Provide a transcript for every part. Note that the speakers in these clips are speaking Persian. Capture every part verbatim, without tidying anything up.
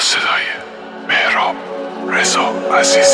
صدای مهراب رضا عزیزی.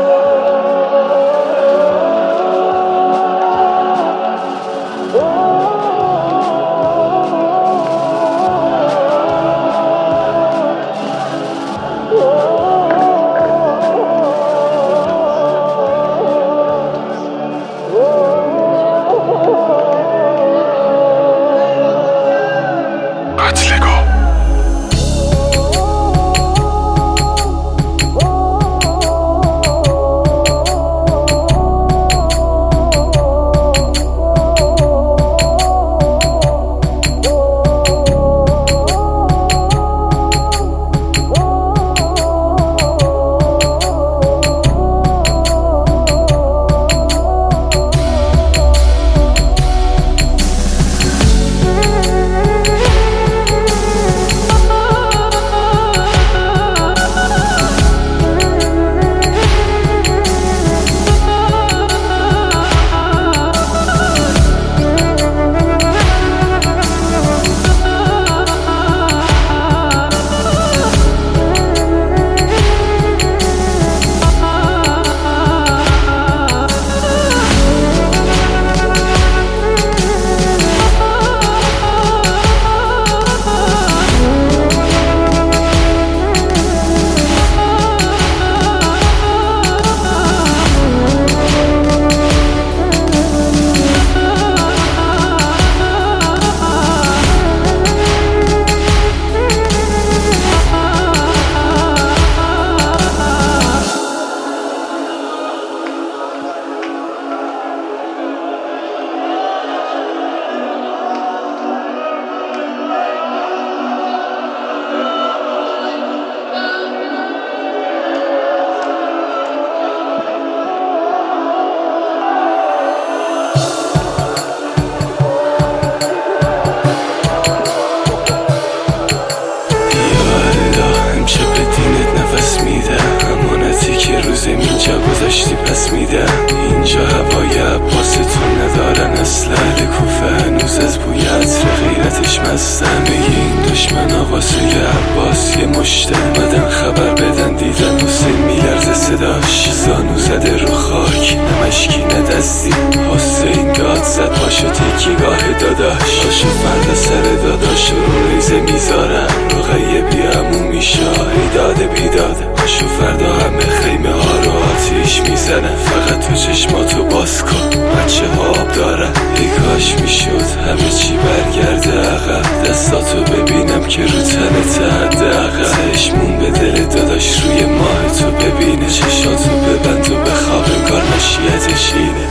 گذاشتی پس میدم اینجا هوای عباستون ندارن اصلا اهل کوفه هنوز از بوی عطر غیرتش مستم. این دشمن آواسه عباس یه مشته اومدن خبر بدن دیدن حسین میلرزه صداش زانو زده رو خاک نمشکی ندستی حسین داد زد پاشو تکیگاه داداش پاشو فردا سر داداش رو ریزه میذارم رقیه بیامون میشه ایداده بیداده پاشو فردا همه خیمه ها رو آتیش میزنه فقط تو چشماتو باز کن بچه ها آب دارن ای کاش میشد همه چی برگرده عقب دستاتو ببینم که رو تنت حد عقب چشمون به دل داداش روی ماه تو ببینه چشاتو ببند و بخواب انگار مشیتش اینه.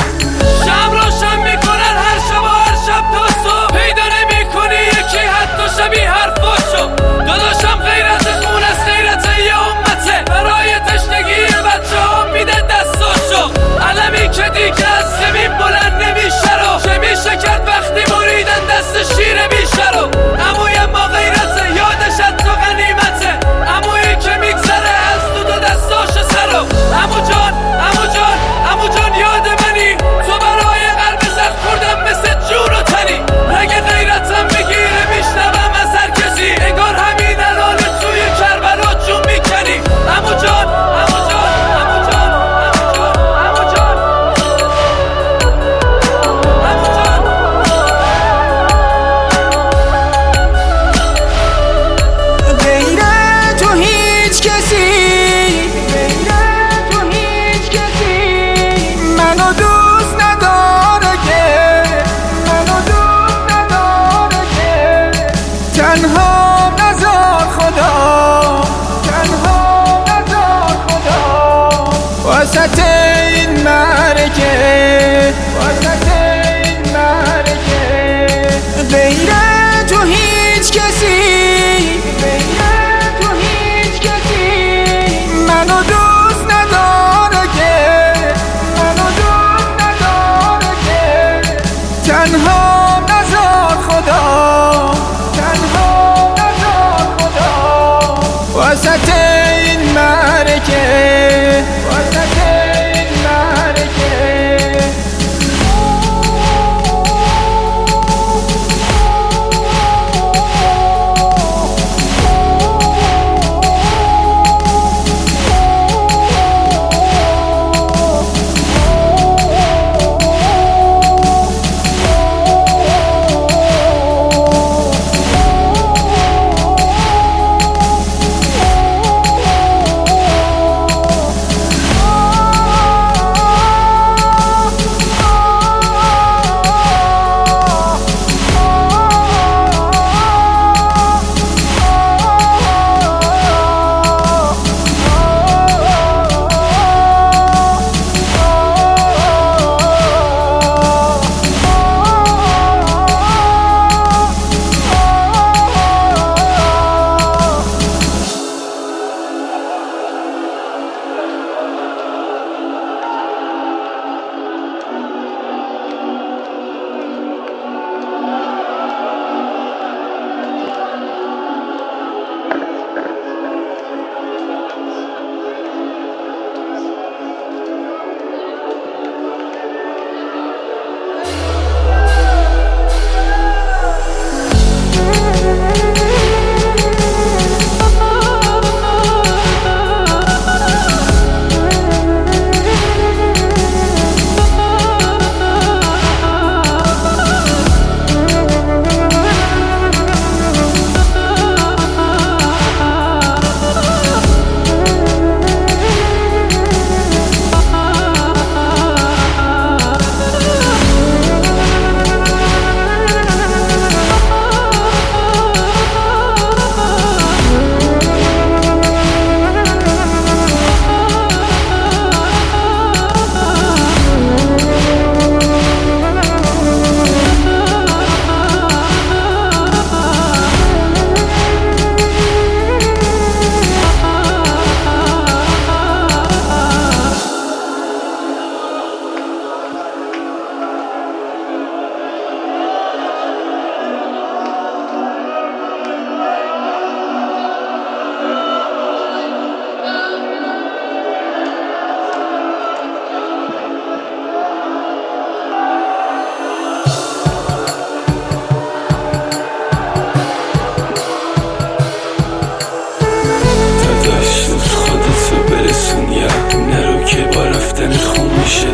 شب روشن میکنن هر شب و هر شب تا صبح پیدا نمیکنی یکی حتی شبیه حرفاشو داداشم غیرت خون از غیرت یه امته برای تشنگی بچه ها میده دستاشو علمی که دیگه از زمین بلند نمیشه رو چه میشه کرد وقتی بریدن دست شیر میشه رو عموی ما غیرته یادش از تو غنیمته عمویی که میگذره از تو دو دستاشو سرو عمو جان عمو جان عمو جان یاد منی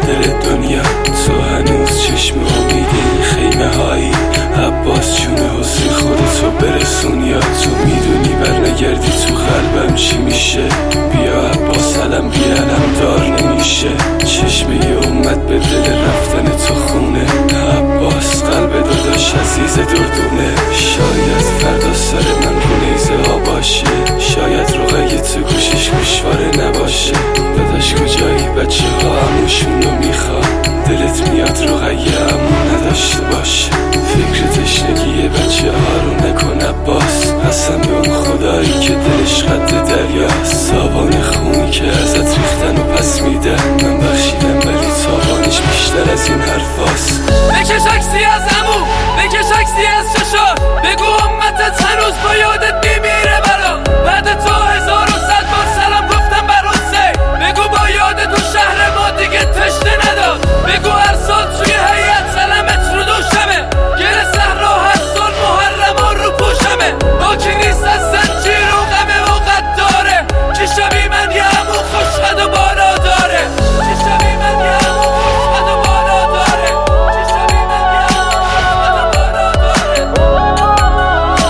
دل دنیا، تو هنوز چشم امید این خیمه هایی. عباس جون حسین خودتو برسون، یا تو میدونی برنگردی تو قلبم چی میشه. بیا عباس علم بی علم دار نمیشه، چشمه ی امت به دل رفتن تو خونه. عباس قلب داداش عزیز دردونه، شاید فردا سر من رو نیزه ها باشه، شاید رقیه تو گوشش گوشواره نباشه. داداش کجایی؟ بچه ها اموشون رو میخواد، دلت میاد رقیه امو نداشته باشه. فکر تشنگی بچه ها رو نکن عباس، قسم به اون خدایی که دلش قد دریاست. ساوان خونی که ازت ریختن و پس میدن، من بخشیدم ولی تاوانش بیشتر از این حرفاست. بکش عکسی از عمو، بکش عکسی از چشا، بگو امتت هنوز با یادت میمیره برا. بعد تو هزار و صد بار سلام گفتم بر حسین، بگو با یاد تو شهر ما دیگه تشنه نداد. بگو هر سال توی هیئت سلامت رو دوشمه، گره صحرا هر سال محرم و رو پوشمه. با کی نیست از زنجیر و غمه و قد داره، چی شبی من یه عمو خوشقد و بالا داره، چی شبی من یه عمو خوشقد و بالا داره، چی شبی من یه عمو خوشقد و بالا داره.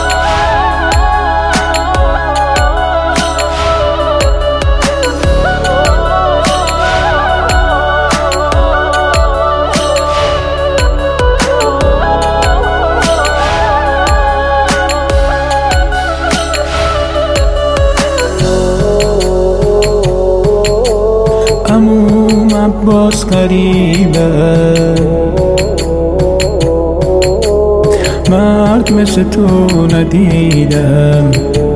عموم عباس غریبه، مرد مثل تو ندیدم.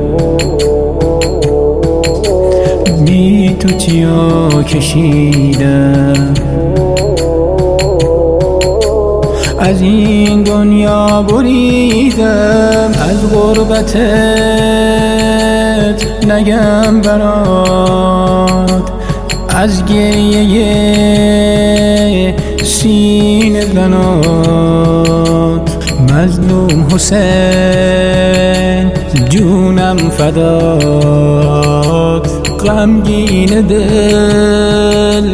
بی تو چیا کشیدم، از این دنیا بریدم. از غربتت نگم برات، از گریه سینه زنات. مظلوم حسین جونم فدات، غمگین دل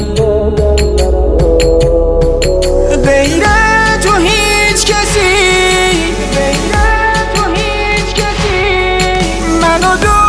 غیر تو هیچ کسی، غیر تو هیچ کسی منو